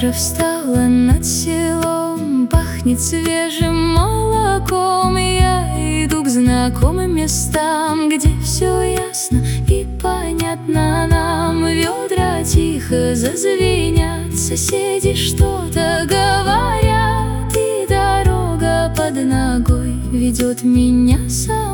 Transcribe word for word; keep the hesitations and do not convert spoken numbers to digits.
Утро встало над селом, пахнет свежим молоком. Я иду к знакомым местам, где все ясно и понятно нам. Ведра тихо зазвенят, соседи что-то говорят, и дорога под ногой ведет меня сама.